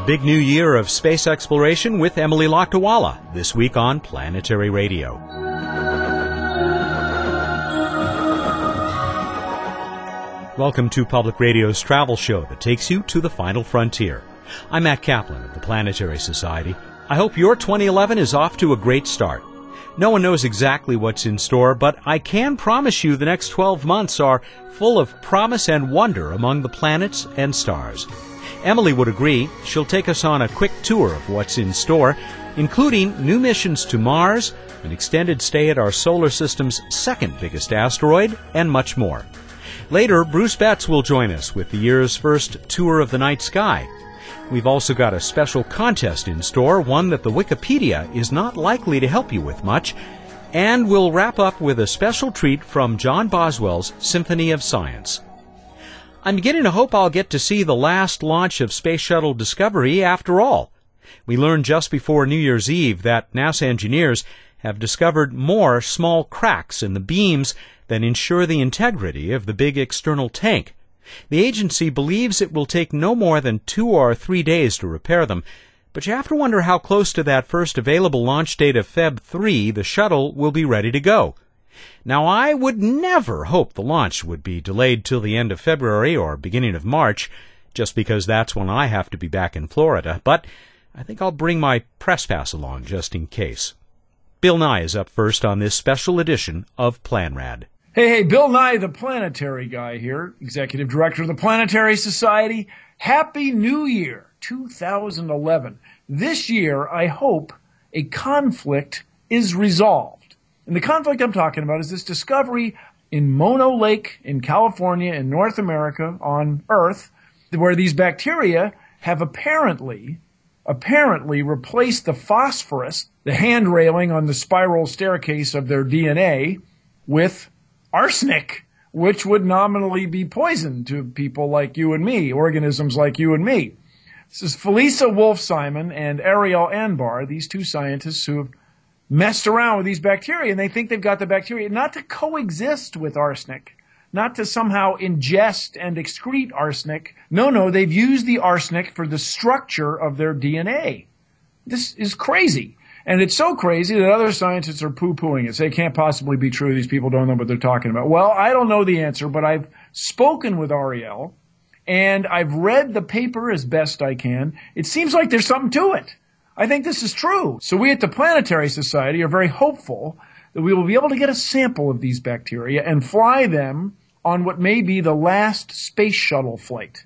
A big new year of space exploration with Emily Lakdawalla, this week on Planetary Radio. Welcome to Public Radio's travel show that takes you to the final frontier. I'm Matt Kaplan of the Planetary Society. I hope your 2011 is off to a great start. No one knows exactly what's in store, but I can promise you the next 12 months are full of promise and wonder among the planets and stars. Emily would agree. She'll take us on a quick tour of what's in store, including new missions to Mars, an extended stay at our solar system's second biggest asteroid, and much more. Later, Bruce Betts will join us with the year's first tour of the night sky. We've also got a special contest in store, one that the Wikipedia is not likely to help you with much, and we'll wrap up with a special treat from John Boswell's Symphony of Science. I'm beginning to hope I'll get to see the last launch of Space Shuttle Discovery after all. We learned just before New Year's Eve that NASA engineers have discovered more small cracks in the beams that ensure the integrity of the big external tank. The agency believes it will take no more than 2 or 3 days to repair them, but you have to wonder how close to that first available launch date of Feb 3 the shuttle will be ready to go. Now, I would never hope the launch would be delayed till the end of February or beginning of March, just because that's when I have to be back in Florida, but I think I'll bring my press pass along just in case. Bill Nye is up first on this special edition of PlanRad. Hey, Bill Nye, the planetary guy here, Executive Director of the Planetary Society. Happy New Year, 2011. This year, I hope a conflict is resolved. And the conflict I'm talking about is this discovery in Mono Lake in California in North America on Earth, where these bacteria have apparently replaced the phosphorus, the hand railing on the spiral staircase of their DNA, with arsenic, which would nominally be poison to people like you and me, organisms like you and me. This is Felisa Wolf-Simon and Ariel Anbar, these two scientists who have messed around with these bacteria, and they think they've got the bacteria not to coexist with arsenic, not to somehow ingest and excrete arsenic. No, they've used the arsenic for the structure of their DNA. This is crazy. And it's so crazy that other scientists are poo-pooing it. Say it can't possibly be true. These people don't know what they're talking about. Well, I don't know the answer, but I've spoken with Ariel, and I've read the paper as best I can. It seems like there's something to it. I think this is true. So we at the Planetary Society are very hopeful that we will be able to get a sample of these bacteria and fly them on what may be the last space shuttle flight,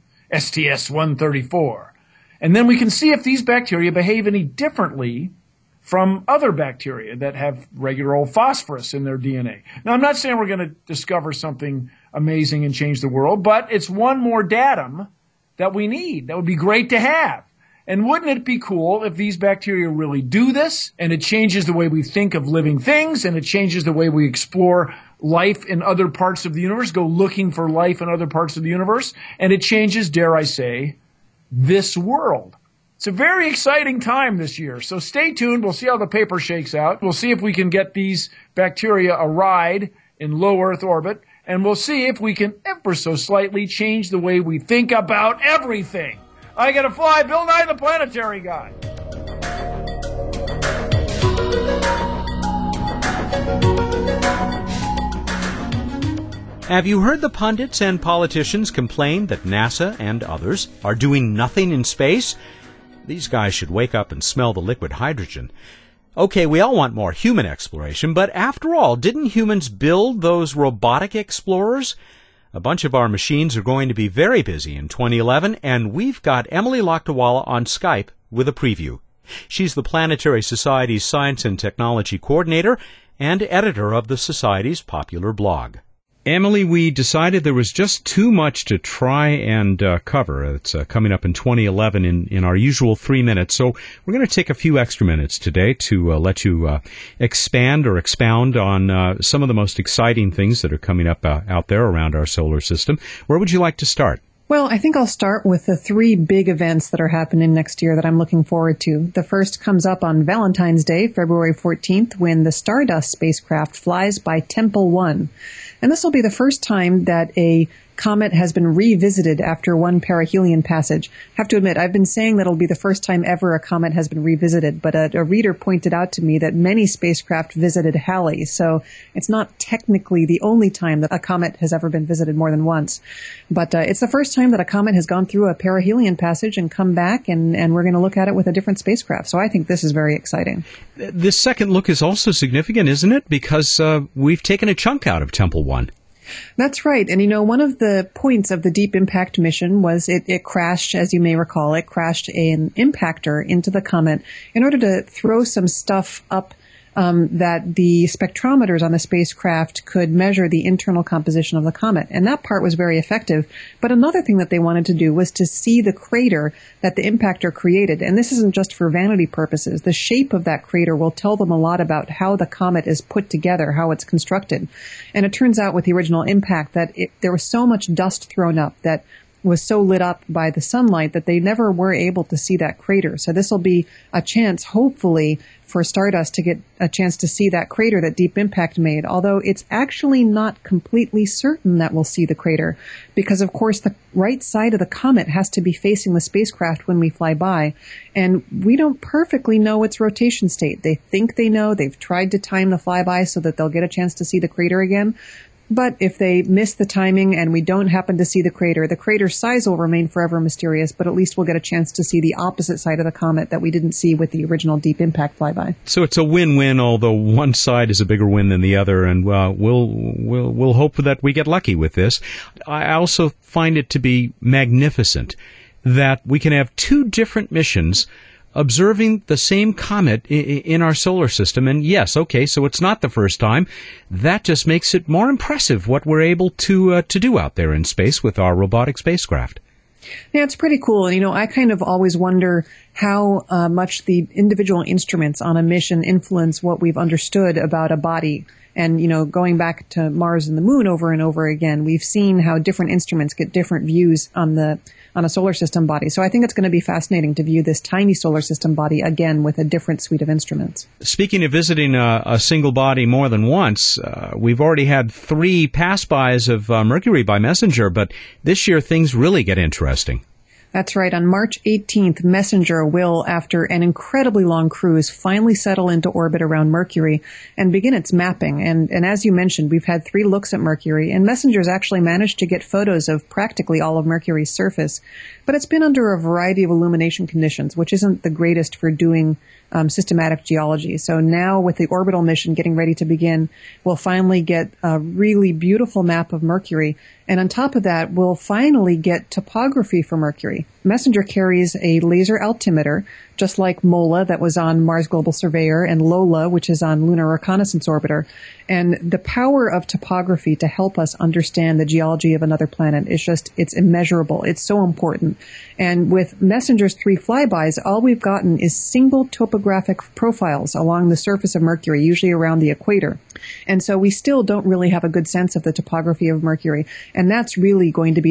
STS-134. And then we can see if these bacteria behave any differently from other bacteria that have regular old phosphorus in their DNA. Now, I'm not saying we're going to discover something amazing and change the world, but it's one more datum that we need. That would be great to have. And wouldn't it be cool if these bacteria really do this, and it changes the way we think of living things, and it changes the way we explore life in other parts of the universe, go looking for life in other parts of the universe, and it changes, dare I say, this world. It's a very exciting time this year, so stay tuned. We'll see how the paper shakes out. We'll see if we can get these bacteria a ride in low Earth orbit, and we'll see if we can ever so slightly change the way we think about everything. I gotta fly, Bill Nye, the planetary guy. Have you heard the pundits and politicians complain that NASA and others are doing nothing in space? These guys should wake up and smell the liquid hydrogen. Okay, we all want more human exploration, but after all, didn't humans build those robotic explorers? A bunch of our machines are going to be very busy in 2011, and we've got Emily Lakdawalla on Skype with a preview. She's the Planetary Society's Science and Technology Coordinator and editor of the Society's popular blog. Emily, we decided there was just too much to try and cover. It's coming up in 2011 in our usual 3 minutes, so we're going to take a few extra minutes today to let you expand or expound on some of the most exciting things that are coming up out there around our solar system. Where would you like to start? Well, I think I'll start with the 3 big events that are happening next year that I'm looking forward to. The first comes up on Valentine's Day, February 14th, when the Stardust spacecraft flies by Tempel 1. And this will be the first time that a comet has been revisited after one perihelion passage. I have to admit, I've been saying that it'll be the first time ever a comet has been revisited, but a reader pointed out to me that many spacecraft visited Halley, so it's not technically the only time that a comet has ever been visited more than once. But it's the first time that a comet has gone through a perihelion passage and come back, and we're going to look at it with a different spacecraft. So I think this is very exciting. This second look is also significant, isn't it? Because we've taken a chunk out of Tempel 1. That's right. And, one of the points of the Deep Impact mission was it crashed, as you may recall, it crashed an impactor into the comet in order to throw some stuff up that the spectrometers on the spacecraft could measure the internal composition of the comet. And that part was very effective. But another thing that they wanted to do was to see the crater that the impactor created. And this isn't just for vanity purposes. The shape of that crater will tell them a lot about how the comet is put together, how it's constructed. And it turns out with the original impact that there was so much dust thrown up that was so lit up by the sunlight that they never were able to see that crater. So this will be a chance, hopefully, for Stardust to get a chance to see that crater that Deep Impact made, although it's actually not completely certain that we'll see the crater, because, of course, the right side of the comet has to be facing the spacecraft when we fly by, and we don't perfectly know its rotation state. They think they know. They've tried to time the flyby so that they'll get a chance to see the crater again. But if they miss the timing and we don't happen to see the crater's size will remain forever mysterious, but at least we'll get a chance to see the opposite side of the comet that we didn't see with the original Deep Impact flyby. So it's a win-win, although one side is a bigger win than the other, and we'll hope that we get lucky with this. I also find it to be magnificent that we can have two different missions observing the same comet in our solar system. And yes, okay, so it's not the first time. That just makes it more impressive what we're able to do out there in space with our robotic spacecraft. Yeah, it's pretty cool. I kind of always wonder how much the individual instruments on a mission influence what we've understood about a body. And, going back to Mars and the Moon over and over again, we've seen how different instruments get different views on a solar system body. So I think it's going to be fascinating to view this tiny solar system body again with a different suite of instruments. Speaking of visiting a single body more than once, we've already had 3 pass-bys of Mercury by Messenger, but this year things really get interesting. That's right. On March 18th, Messenger will, after an incredibly long cruise, finally settle into orbit around Mercury and begin its mapping. And as you mentioned, we've had 3 looks at Mercury, and Messenger's actually managed to get photos of practically all of Mercury's surface. But it's been under a variety of illumination conditions, which isn't the greatest for doing systematic geology. So now with the orbital mission getting ready to begin, we'll finally get a really beautiful map of Mercury. And on top of that, we'll finally get topography for Mercury. Messenger carries a laser altimeter, just like MOLA that was on Mars Global Surveyor and LOLA, which is on Lunar Reconnaissance Orbiter. And the power of topography to help us understand the geology of another planet is it's immeasurable. It's so important. And with Messenger's 3 flybys, all we've gotten is single topographic profiles along the surface of Mercury, usually around the equator. And so we still don't really have a good sense of the topography of Mercury. And that's really going to be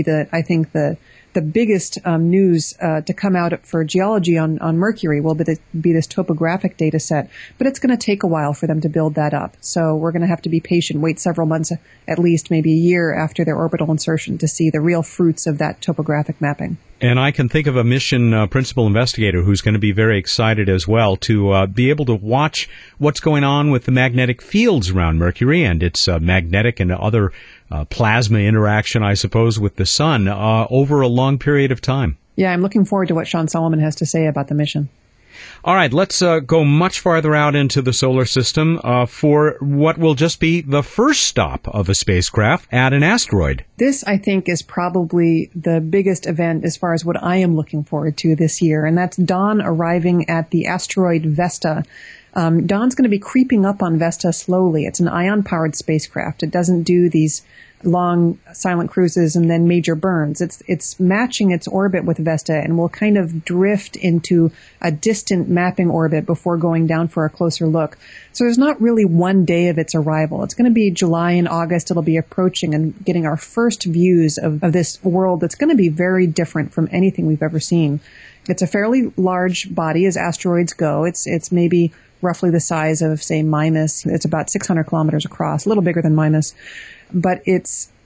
the biggest news to come out for geology on Mercury will be this topographic data set. But it's going to take a while for them to build that up. So we're going to have to be patient, wait several months, at least maybe a year after their orbital insertion to see the real fruits of that topographic mapping. And I can think of a mission principal investigator who's going to be very excited as well to be able to watch what's going on with the magnetic fields around Mercury and its magnetic and other plasma interaction, I suppose, with the sun over a long period of time. Yeah, I'm looking forward to what Sean Solomon has to say about the mission. All right, let's go much farther out into the solar system for what will just be the first stop of a spacecraft at an asteroid. This, I think, is probably the biggest event as far as what I am looking forward to this year, and that's Dawn arriving at the asteroid Vesta. Dawn's going to be creeping up on Vesta slowly. It's an ion-powered spacecraft. It doesn't do these long silent cruises and then major burns. It's matching its orbit with Vesta and will kind of drift into a distant mapping orbit before going down for a closer look. So there's not really one day of its arrival. It's going to be July and August. It'll be approaching and getting our first views of this world that's going to be very different from anything we've ever seen. It's a fairly large body as asteroids go. It's maybe roughly the size of, say, Mimas. It's about 600 kilometers across, a little bigger than Mimas. But it's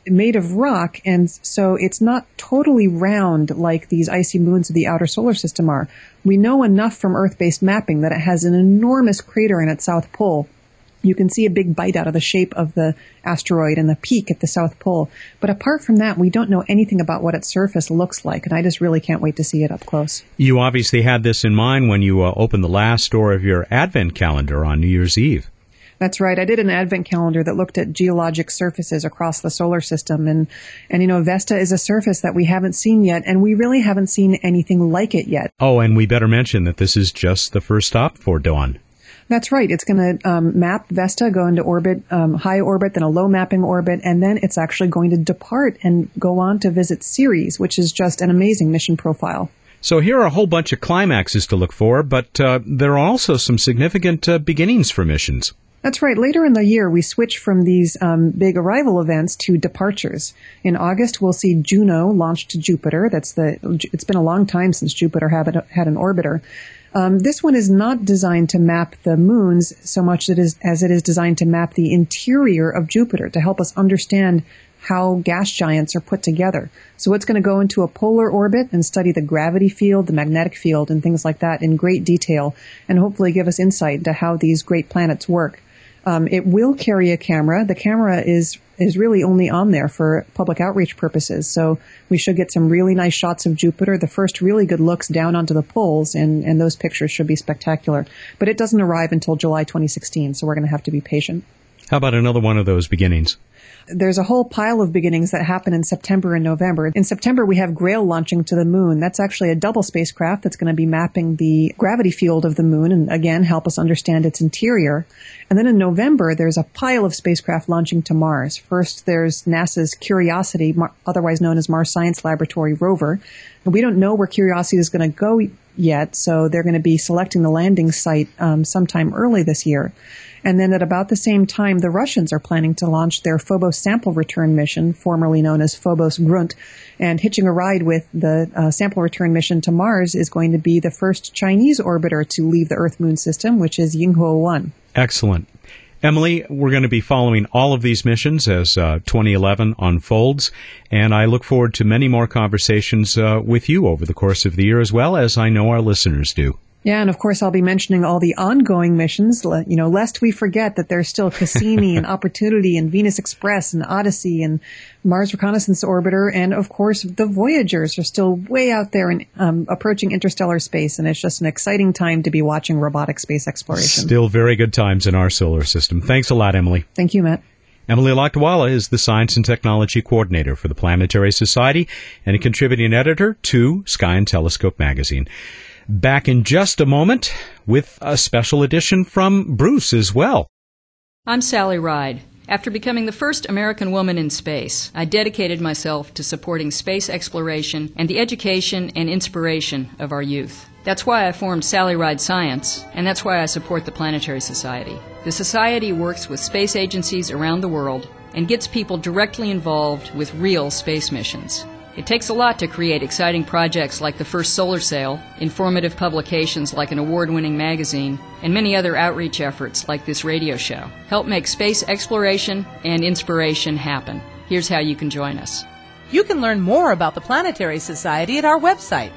made of rock, and so it's not totally round like these icy moons of the outer solar system are. We know enough from Earth-based mapping that it has an enormous crater in its south pole. You can see a big bite out of the shape of the asteroid and the peak at the South Pole. But apart from that, we don't know anything about what its surface looks like, and I just really can't wait to see it up close. You obviously had this in mind when you opened the last door of your Advent calendar on New Year's Eve. That's right. I did an Advent calendar that looked at geologic surfaces across the solar system. And Vesta is a surface that we haven't seen yet, and we really haven't seen anything like it yet. Oh, and we better mention that this is just the first stop for Dawn. That's right. It's going to map Vesta, go into orbit, high orbit, then a low mapping orbit, and then it's actually going to depart and go on to visit Ceres, which is just an amazing mission profile. So here are a whole bunch of climaxes to look for, but there are also some significant beginnings for missions. That's right. Later in the year, we switch from these big arrival events to departures. In August, we'll see Juno launched to Jupiter. It's been a long time since Jupiter had an orbiter. This one is not designed to map the moons so much as it is designed to map the interior of Jupiter to help us understand how gas giants are put together. So it's going to go into a polar orbit and study the gravity field, the magnetic field, and things like that in great detail, and hopefully give us insight into how these great planets work. It will carry a camera. The camera is really only on there for public outreach purposes. So we should get some really nice shots of Jupiter, the first really good looks down onto the poles, and those pictures should be spectacular. But it doesn't arrive until July 2016, so we're going to have to be patient. How about another one of those beginnings? There's a whole pile of beginnings that happen in September and November. In September, we have Grail launching to the moon. That's actually a double spacecraft that's going to be mapping the gravity field of the moon and, again, help us understand its interior. And then in November, there's a pile of spacecraft launching to Mars. First, there's NASA's Curiosity, otherwise known as Mars Science Laboratory rover. And we don't know where Curiosity is going to go yet, so they're going to be selecting the landing site sometime early this year. And then at about the same time, the Russians are planning to launch their Phobos sample return mission, formerly known as Phobos Grunt. And hitching a ride with the sample return mission to Mars is going to be the first Chinese orbiter to leave the Earth-Moon system, which is Yinghuo 1. Excellent. Emily, we're going to be following all of these missions as 2011 unfolds, and I look forward to many more conversations with you over the course of the year, as well as I know our listeners do. Yeah, and of course I'll be mentioning all the ongoing missions, lest we forget that there's still Cassini and Opportunity and Venus Express and Odyssey and Mars Reconnaissance Orbiter, and of course the Voyagers are still way out there and approaching interstellar space, and it's just an exciting time to be watching robotic space exploration. Still very good times in our solar system. Thanks a lot, Emily. Thank you, Matt. Emily Lakdawalla is the Science and Technology Coordinator for the Planetary Society and a contributing editor to Sky and Telescope magazine. Back in just a moment with a special edition from Bruce as well. I'm Sally Ride. After becoming the first American woman in space, I dedicated myself to supporting space exploration and the education and inspiration of our youth. That's why I formed Sally Ride Science, and that's why I support the Planetary Society. The Society works with space agencies around the world and gets people directly involved with real space missions. It takes a lot to create exciting projects like the first solar sail, informative publications like an award-winning magazine, and many other outreach efforts like this radio show. Help make space exploration and inspiration happen. Here's how you can join us. You can learn more about the Planetary Society at our website,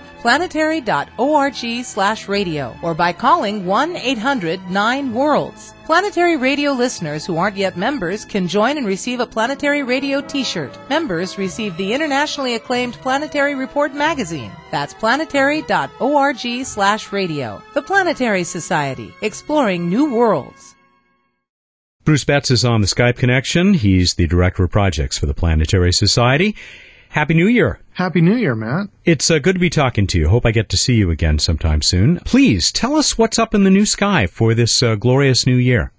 planetary.org/radio, or by calling 1-800-9-WORLDS. Planetary Radio listeners who aren't yet members can join and receive a Planetary Radio t-shirt. Members receive the internationally acclaimed Planetary Report magazine. That's planetary.org/radio. The Planetary Society, exploring new worlds. Bruce Betts is on the Skype connection. He's the Director of Projects for the Planetary Society. Happy New Year. Happy New Year, Matt. It's good to be talking to you. Hope I get to see you again sometime soon. Please, tell us what's up in the new sky for this glorious new year.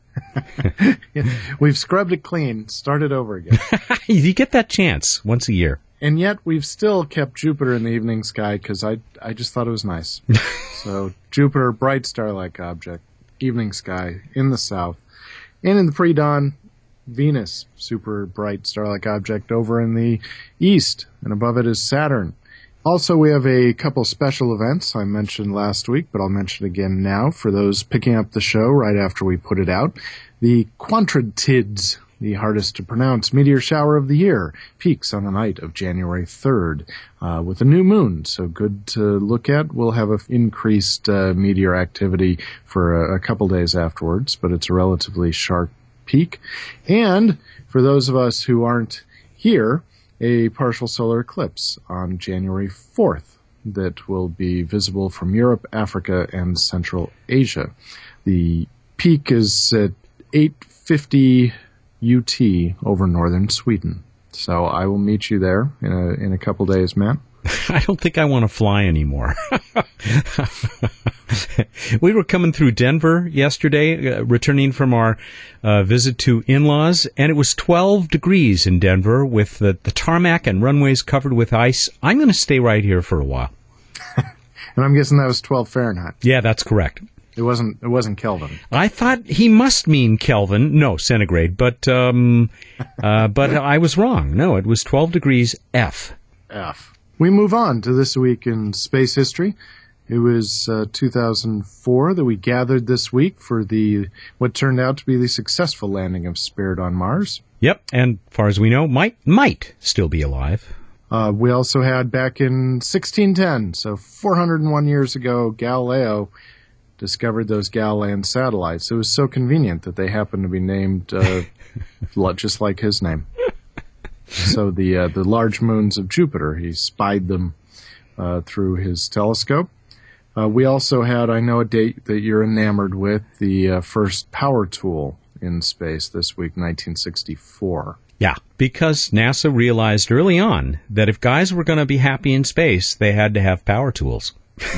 We've scrubbed it clean, started over again. You get that chance once a year. And yet we've still kept Jupiter in the evening sky because I just thought it was nice. So Jupiter, bright star-like object, evening sky in the south. And in the pre-dawn, Venus, super bright star-like object over in the east, and above it is Saturn. Also, we have a couple special events I mentioned last week, but I'll mention again now for those picking up the show right after we put it out. The Quantradids the hardest to pronounce meteor shower of the year, peaks on the night of January 3rd, with a new moon. So good to look at. We'll have increased meteor activity for a couple days afterwards, but it's a relatively sharp peak. And for those of us who aren't here, a partial solar eclipse on January 4th that will be visible from Europe, Africa, and Central Asia. The peak is at 8:50 UT over northern Sweden. So I will meet you there in a couple days, Matt. I don't think I want to fly anymore. We were coming through Denver yesterday, returning from our visit to in-laws, and it was 12 degrees in Denver with the tarmac and runways covered with ice. I'm going to stay right here for a while. And I'm guessing that was 12 Fahrenheit. Yeah, that's correct. It wasn't Kelvin. I thought he must mean Kelvin. No, centigrade. But I was wrong. No, it was 12 degrees F. We move on to this week in space history. It was 2004 that we gathered this week for what turned out to be the successful landing of Spirit on Mars. Yep, and far as we know, might still be alive. We also had back in 1610, so 401 years ago, Galileo discovered those Galilean satellites. It was so convenient that they happened to be named just like his name. So the large moons of Jupiter, he spied them through his telescope. We also had, I know, a date that you're enamored with, the first power tool in space this week, 1964. Yeah, because NASA realized early on that if guys were going to be happy in space, they had to have power tools.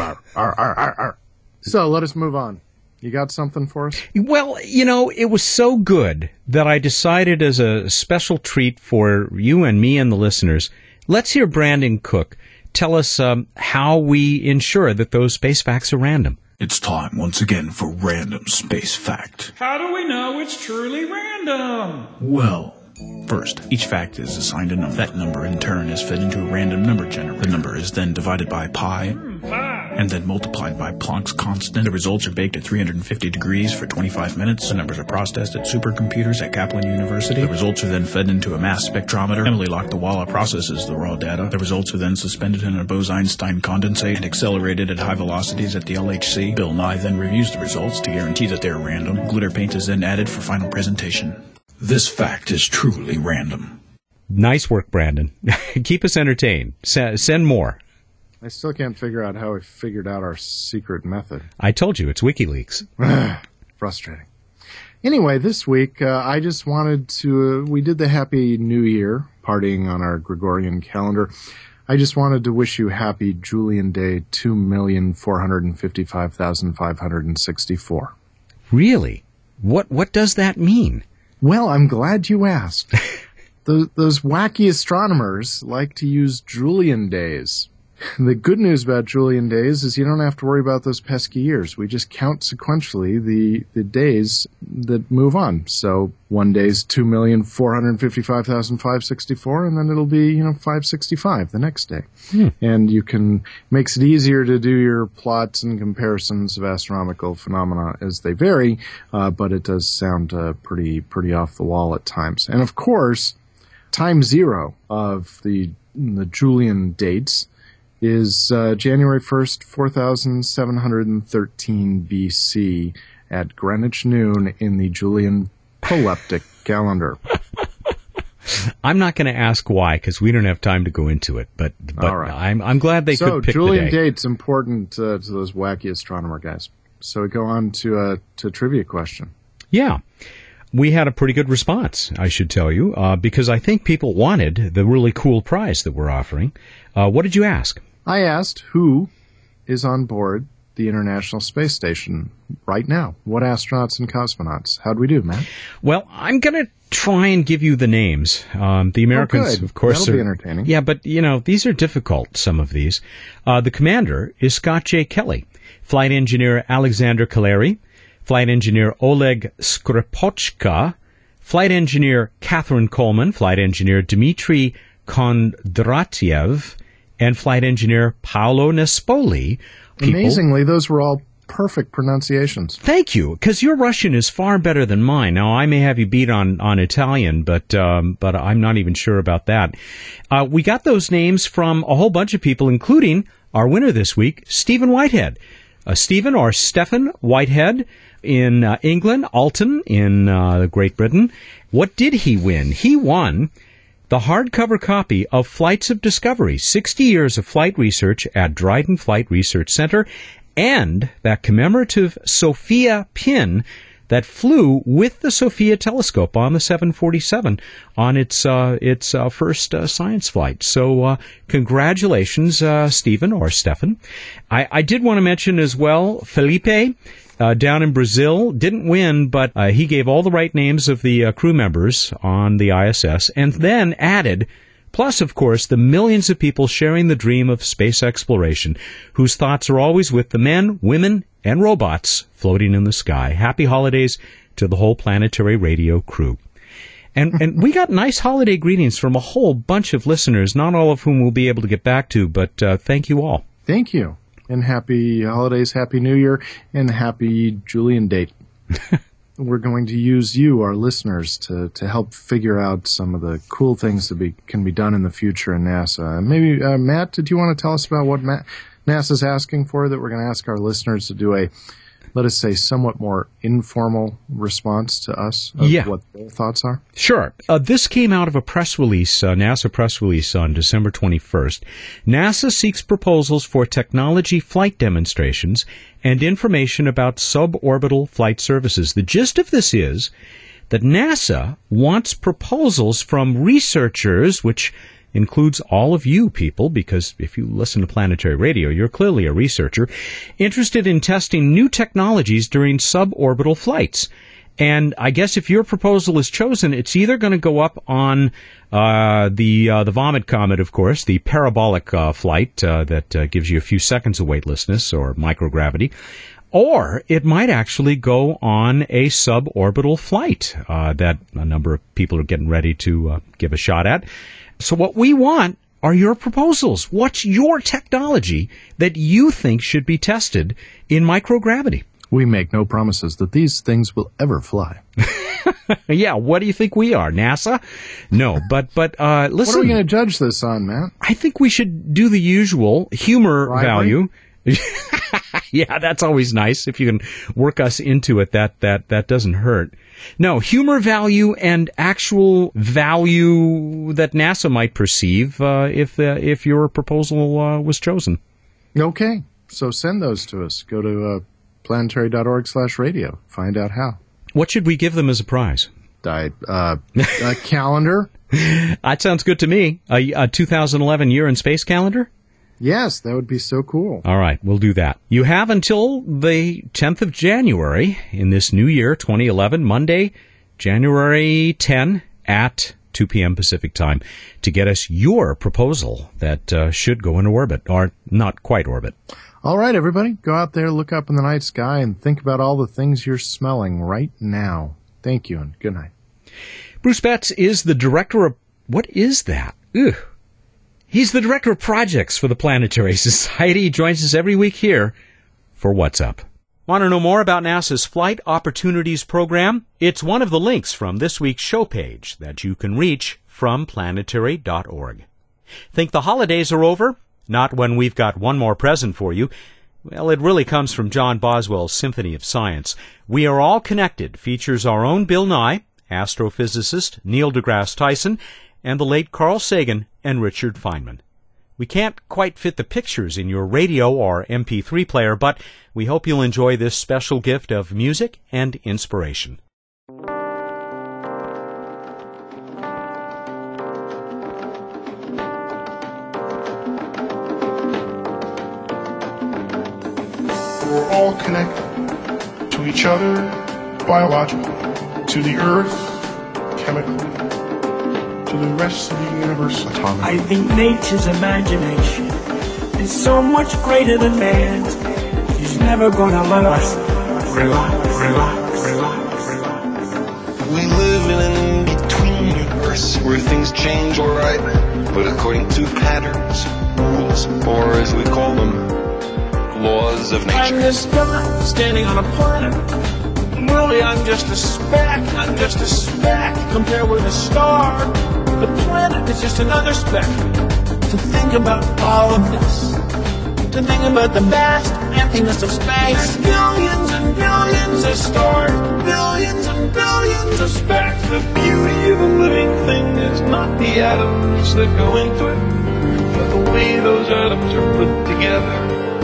So let us move on. You got something for us? Well, it was so good that I decided as a special treat for you and me and the listeners, let's hear Brandon Cook tell us how we ensure that those space facts are random. It's time once again for Random Space Fact. How do we know it's truly random? Well, first, each fact is assigned a number. That number, in turn, is fed into a random number generator. The number is then divided by pi, and then multiplied by Planck's constant. The results are baked at 350 degrees for 25 minutes. The numbers are processed at supercomputers at Kaplan University. The results are then fed into a mass spectrometer. Emily Lakdawala processes the raw data. The results are then suspended in a Bose-Einstein condensate and accelerated at high velocities at the LHC. Bill Nye then reviews the results to guarantee that they are random. Glitter paint is then added for final presentation. This fact is truly random. Nice work, Brandon. Keep us entertained. Send more. I still can't figure out how I figured out our secret method. I told you, it's WikiLeaks. Frustrating. Anyway, this week, I just wanted to, we did the Happy New Year, partying on our Gregorian calendar. I just wanted to wish you Happy Julian Day 2,455,564. Really? What does that mean? Well, I'm glad you asked. Those wacky astronomers like to use Julian days. The good news about Julian days is you don't have to worry about those pesky years. We just count sequentially the days that move on. So one day's 2,455,564, and then it'll be 565 the next day. And makes it easier to do your plots and comparisons of astronomical phenomena as they vary, but it does sound pretty off the wall at times. And of course, time zero of the Julian dates is January 1st, 4713 BC at Greenwich noon in the Julian proleptic calendar. I'm not going to ask why because we don't have time to go into it, but all right. I'm glad they could pick Julian the day. date's important to those wacky astronomer guys. So we go on to a trivia question. Yeah. We had a pretty good response, I should tell you, because I think people wanted the really cool prize that we're offering. What did you ask? I asked who is on board the International Space Station right now. What astronauts and cosmonauts? How'd we do, Matt? Well, I'm going to try and give you the names. The Americans, of course, that'll be entertaining. Yeah, but, these are difficult, some of these. The commander is Scott J. Kelly, flight engineer Alexander Kaleri, flight engineer Oleg Skripochka, flight engineer Catherine Coleman, flight engineer Dmitry Kondratiev, and flight engineer Paolo Nespoli. Amazingly, those were all perfect pronunciations. Thank you, because your Russian is far better than mine. Now, I may have you beat on Italian, but I'm not even sure about that. We got those names from a whole bunch of people, including our winner this week, Stephen Whitehead. Stephen or Stephen Whitehead in England, Alton in Great Britain. What did he win? He won the hardcover copy of Flights of Discovery, 60 Years of Flight Research at Dryden Flight Research Center, and that commemorative Sophia pin that flew with the Sophia telescope on the 747 on its first science flight. So congratulations, Stephen or Stefan. I did want to mention as well, Felipe down in Brazil didn't win, but he gave all the right names of the crew members on the ISS and then added, plus, of course, the millions of people sharing the dream of space exploration, whose thoughts are always with the men, women, and robots floating in the sky. Happy holidays to the whole Planetary Radio crew. And we got nice holiday greetings from a whole bunch of listeners, not all of whom we'll be able to get back to, but thank you all. Thank you. And happy holidays, happy New Year, and happy Julian date. We're going to use you, our listeners, to help figure out some of the cool things that can be done in the future in NASA. Maybe, Matt, did you want to tell us about what NASA's asking for, that we're going to ask our listeners to do a, let us say, somewhat more informal response to us of what their thoughts are? Sure. This came out of a press release, NASA press release on December 21st. NASA seeks proposals for technology flight demonstrations and information about suborbital flight services. The gist of this is that NASA wants proposals from researchers, which includes all of you people, because if you listen to Planetary Radio, you're clearly a researcher, interested in testing new technologies during suborbital flights. And I guess if your proposal is chosen, it's either going to go up on the Vomit Comet, of course, the parabolic flight that gives you a few seconds of weightlessness or microgravity, or it might actually go on a suborbital flight that a number of people are getting ready to give a shot at. So what we want are your proposals. What's your technology that you think should be tested in microgravity? We make no promises that these things will ever fly. Yeah, what do you think we are, NASA? No, but listen. What are we going to judge this on, Matt? I think we should do the usual humor value. Yeah, that's always nice. If you can work us into it, that doesn't hurt. No, humor value and actual value that NASA might perceive if your proposal was chosen. Okay, so send those to us. Go to planetary.org/radio. Find out how. What should we give them as a prize? A calendar. That sounds good to me. A 2011 year in space calendar? Yes, that would be so cool. All right, we'll do that. You have until the 10th of January in this new year, 2011, Monday, January 10 at 2 p.m. Pacific time, to get us your proposal that should go into orbit, or not quite orbit. All right, everybody, go out there, look up in the night sky, and think about all the things you're smelling right now. Thank you, and good night. Bruce Betts is the director of... What is that? Ugh. He's the director of projects for the Planetary Society. He joins us every week here for What's Up. Want to know more about NASA's Flight Opportunities Program? It's one of the links from this week's show page that you can reach from planetary.org. Think the holidays are over? Not when we've got one more present for you. Well, it really comes from John Boswell's Symphony of Science. We Are All Connected features our own Bill Nye, astrophysicist Neil deGrasse Tyson, and the late Carl Sagan and Richard Feynman. We can't quite fit the pictures in your radio or MP3 player, but we hope you'll enjoy this special gift of music and inspiration. We're all connected to each other biologically, to the earth chemically, to the rest of the universe atomically. I think nature's imagination is so much greater than man's. He's never gonna let us relax. We live in an in-between universe where things change alright, but according to patterns, rules, or as we call them, laws of nature. I'm this guy standing on a planet. Really, I'm just a speck. I'm just a speck compared with a star. The planet is just another speck. To think about all of this, to think about the vast emptiness of space. Billions and billions of stars, billions and billions of specks. The beauty of a living thing is not the atoms that go into it, but the way those atoms are put together.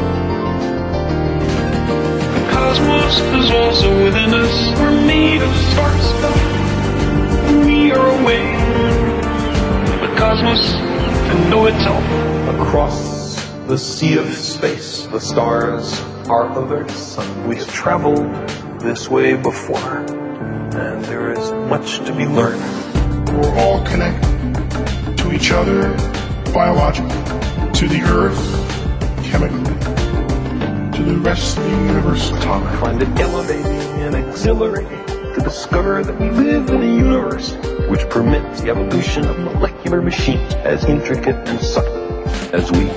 The cosmos is also within us. We're made of star stuff. We are away from the cosmos to know itself. Across the sea of space, the stars are of Earth's sun. We have traveled this way before, and there is much to be learned. We're all connected to each other biologically, to the earth chemically, to the rest of the universe atomically. I find it elevating and exhilarating to discover that we live in a universe which permits the evolution of molecular machines as intricate and subtle as we.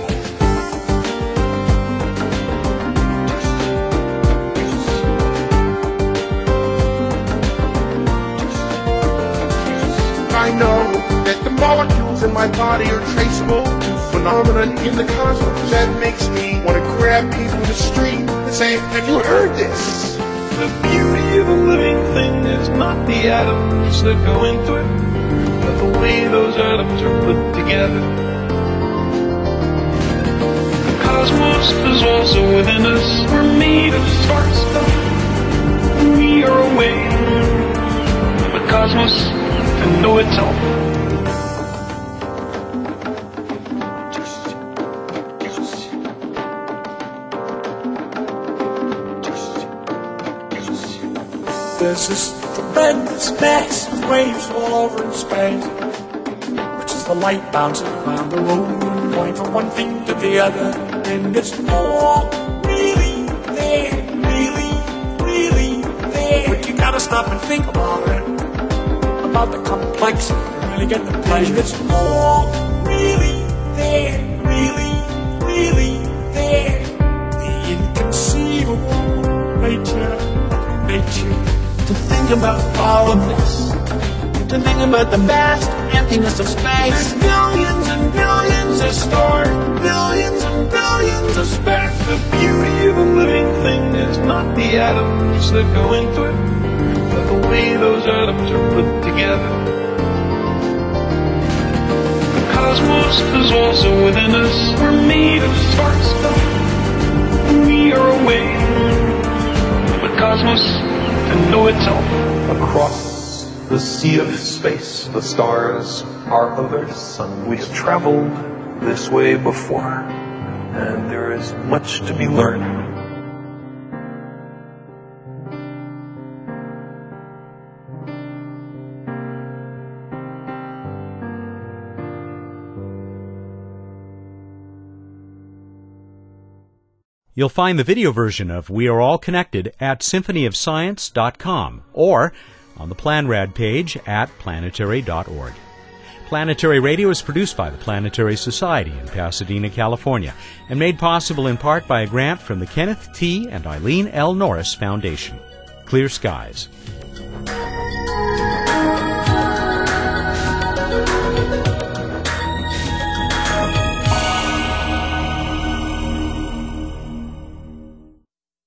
I know that the molecules in my body are traceable to phenomena in the cosmos. That makes me want to grab people in the street and say, have you heard this? The beauty of a living thing is not the atoms that go into it, but the way those atoms are put together. The cosmos is also within us. We're made of star stuff. We are away from the cosmos to know itself. There's this tremendous mass of waves all over in space, which is the light bouncing around the room, going from one thing to the other, and it's all really there, really there. But you gotta stop and think about it, about the complexity, to really get the pleasure. It's all really there, really there. The inconceivable nature of nature. To think about all of this, to think about the vast emptiness of space. Billions and billions of stars, billions and billions of specks. The beauty of a living thing is not the atoms that go into it, but the way those atoms are put together. The cosmos is also within us. We're made of star stuff. We are away from the cosmos to know itself. Across the sea of space, the stars are of Earth's sun. We have traveled this way before, and there is much to be learned. You'll find the video version of We Are All Connected at symphonyofscience.com or on the PlanRad page at planetary.org. Planetary Radio is produced by the Planetary Society in Pasadena, California, and made possible in part by a grant from the Kenneth T. and Eileen L. Norris Foundation. Clear skies.